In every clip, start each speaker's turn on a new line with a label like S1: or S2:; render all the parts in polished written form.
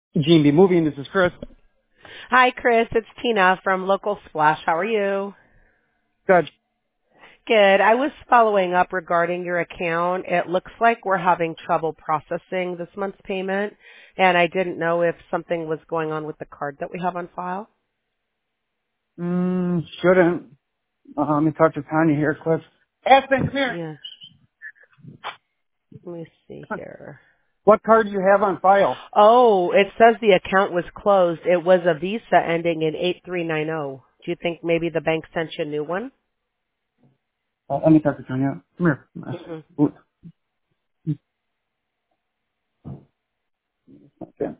S1: G&B Moving, this is Chris.
S2: Hi, Chris. It's Tina from Local Splash. How are you?
S1: Good.
S2: Good. I was following up regarding your account. It looks like we're having trouble processing this month's payment, and I didn't know if something was going on with the card that we have on file.
S1: Shouldn't. Let me talk to Tanya here, quick. Aspen, come here.
S2: Yeah. Let me see here.
S1: What card do you have on file?
S2: Oh, it says the account was closed. It was a Visa ending in 8390. Do you think maybe the bank sent you a new one?
S1: Let me talk to Tanya. Come here.
S2: Mm-hmm.
S1: Ooh. Okay.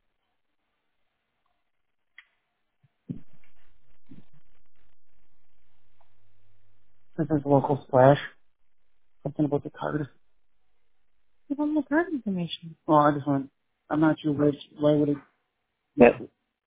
S1: This is Local Splash. Something about the card.
S3: Give them the card information.
S1: Oh, I'm not sure why would it.
S3: Yep.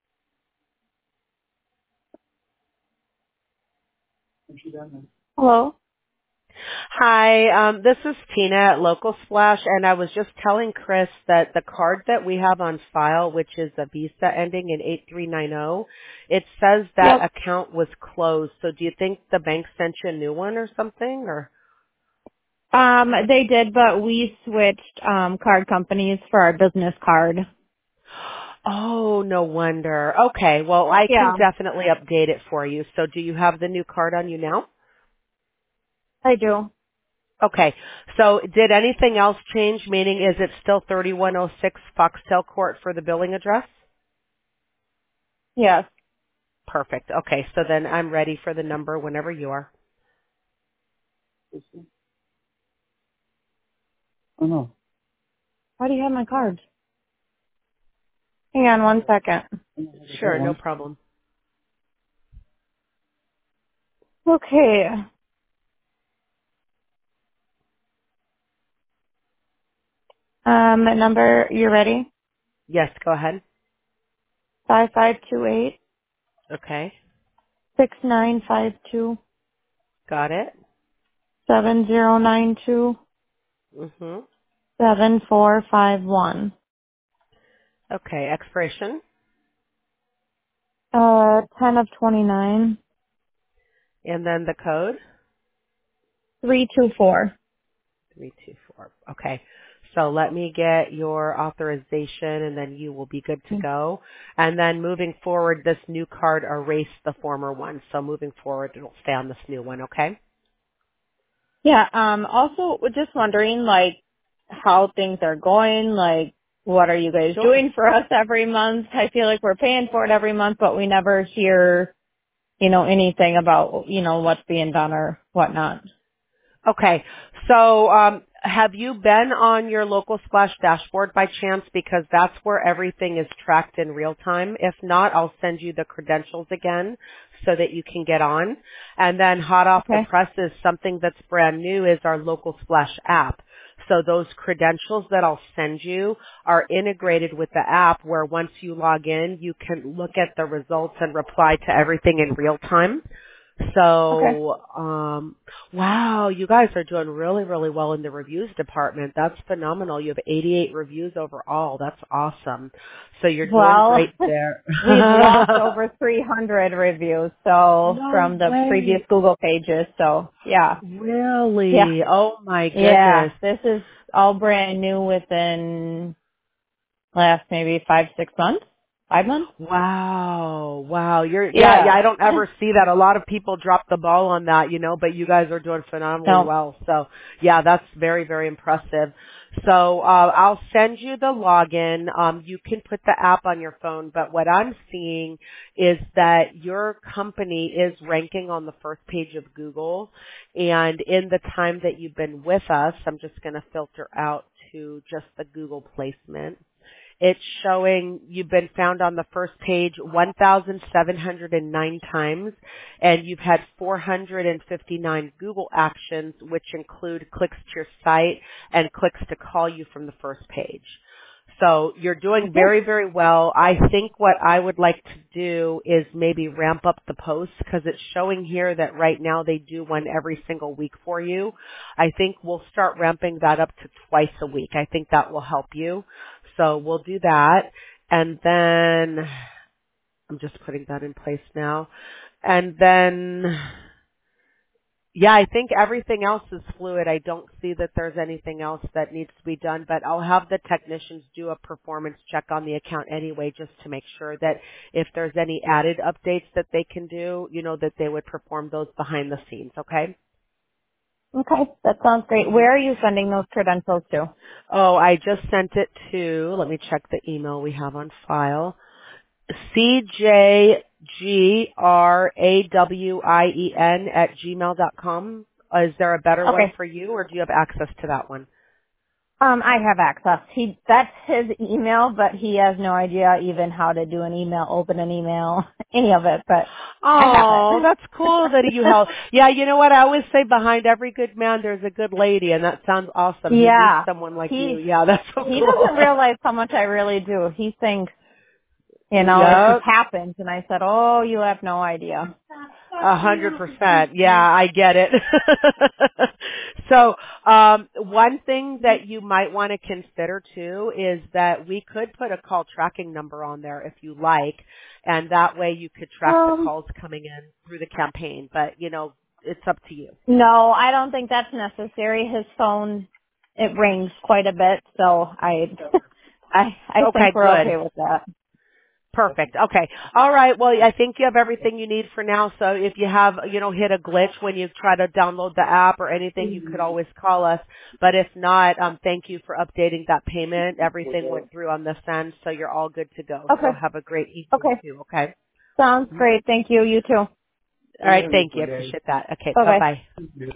S3: Hello?
S2: Hi, this is Tina at Local Splash, and I was just telling Chris that the card that we have on file, which is a Visa ending in 8390, it says that
S3: Yep.
S2: account was closed. So do you think the bank sent you a new one or something? Or
S3: They did, but we switched card companies for our business card.
S2: Oh, no wonder. Okay, well, I can
S3: Yeah,
S2: definitely update it for you. So do you have the new card on you now?
S3: I do.
S2: Okay, so did anything else change? Meaning, is it still 3106 Foxtel Court for the billing address?
S3: Yes.
S2: Perfect. Okay, so then I'm ready for the number whenever you are.
S1: Oh, no.
S3: Why do you have my card? Hang on one second.
S1: That
S2: Sure, no
S1: one.
S2: problem.
S3: Okay. Number, you ready?
S2: Yes, go ahead.
S3: 5528
S2: Okay,
S3: 6952
S2: got it.
S3: 7092
S2: Mhm.
S3: 7451.
S2: Okay, expiration
S3: 10 of 29.
S2: and then the code
S3: 324.
S2: 324. Okay. So let me get your authorization and then you will be good to go. And then moving forward, this new card erased the former one. So moving forward, it'll stay on this new one, okay?
S3: Yeah, also just wondering like how things are going, like what are you guys
S2: Sure.
S3: doing for us every month? I feel like we're paying for it every month, but we never hear, anything about, what's being done or whatnot.
S2: Okay. So, have you been on your local splash dashboard by chance? Because that's where everything is tracked in real time. If not, I'll send you the credentials again so that you can get on. And then hot off the
S3: Okay.
S2: press is something that's brand new is our local splash app. So those credentials that I'll send you are integrated with the app where once you log in, you can look at the results and reply to everything in real time.
S3: Okay.
S2: So, wow, you guys are doing really, really well in the reviews department. That's phenomenal. You have 88 reviews overall. That's awesome. So you're doing
S3: Well,
S2: great there.
S3: we've lost over 300 reviews, so
S2: No
S3: from the previous
S2: way.
S3: Google pages. So yeah, yeah,
S2: Really? Oh my
S3: yeah.
S2: goodness.
S3: This is all brand new within last maybe 5-6 months, 5 months.
S2: Wow. Wow. Yeah,
S3: Yeah.
S2: I don't ever see that. A lot of people drop the ball on that, but you guys are doing phenomenally
S3: No.
S2: well. So yeah, that's very, very impressive. So, I'll send you the login. You can put the app on your phone, but what I'm seeing is that your company is ranking on the first page of Google. And in the time that you've been with us, I'm just going to filter out to just the Google placement. It's showing you've been found on the first page 1,709 times, and you've had 459 Google actions, which include clicks to your site and clicks to call you from the first page. So you're doing
S3: Okay.
S2: very, very well. I think what I would like to do is maybe ramp up the posts because it's showing here that right now they do one every single week for you. I think we'll start ramping that up to twice a week. I think that will help you. So we'll do that. And then I'm just putting that in place now. And then, yeah, I think everything else is fluid. I don't see that there's anything else that needs to be done, but I'll have the technicians do a performance check on the account anyway, just to make sure that if there's any added updates that they can do, that they would perform those behind the scenes, okay?
S3: Okay, that sounds great. Where are you sending those credentials to?
S2: Oh, I just sent it to, let me check the email we have on file. CJGRAWIEN@gmail.com. Is there a better one
S3: Okay.
S2: for you, or do you have access to that one?
S3: I have access. That's his email, but he has no idea even how to do an email, open an email, any of it, but I have
S2: Oh, that's cool that you
S3: it.
S2: help. Yeah, you know what? I always say behind every good man there's a good lady, and that sounds awesome. He needs
S3: Yeah.
S2: someone like you.
S3: He
S2: Yeah, that's so
S3: he
S2: cool.
S3: doesn't realize how much I really do. He thinks, it
S2: Yep.
S3: just happens, and I said, "Oh, you have no idea."
S2: 100%. Yeah, I get it. So, one thing that you might want to consider too is that we could put a call tracking number on there if you like, and that way you could track the calls coming in through the campaign. But, it's up to you.
S3: No, I don't think that's necessary. His phone, it rings quite a bit, so I
S2: Okay,
S3: think we're
S2: good.
S3: okay with that.
S2: Perfect. Okay. All right. Well, I think you have everything you need for now. So if you have, hit a glitch when you try to download the app or anything, you could always call us. But if not, thank you for updating that payment. Everything went through on this end, so you're all good to go. So
S3: Okay.
S2: have a great evening
S3: Okay.
S2: too. Okay.
S3: Sounds great. Thank you. You too.
S2: All right. Thank you. I appreciate that. Okay.
S3: Bye
S2: Bye
S3: bye.
S2: bye.